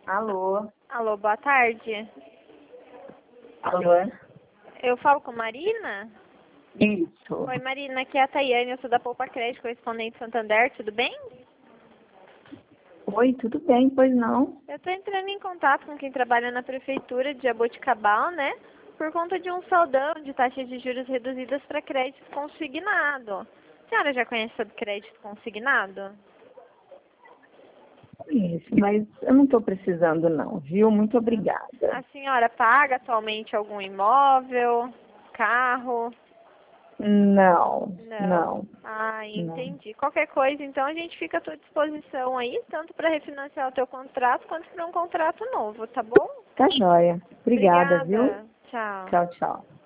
Alô? Alô, boa tarde. Alô? Eu falo com Marina? Isso. Oi, Marina, aqui é a Tayane, eu sou da Poupa Crédito, correspondente Santander, tudo bem? Oi, tudo bem, pois não? Eu estou entrando em contato com quem trabalha na prefeitura de Jaboticabal, né? Por conta de um saldão de taxas de juros reduzidas para crédito consignado. A senhora já conhece sobre crédito consignado? Isso, mas eu não estou precisando não, viu? Muito obrigada. A senhora paga atualmente algum imóvel, carro? Não, Não. não, Ah, não. entendi. Qualquer coisa, então a gente fica à tua disposição aí, tanto para refinanciar o teu contrato quanto para um contrato novo, tá bom? Tá joia. Obrigada, viu? Obrigada. Tchau. Tchau, tchau.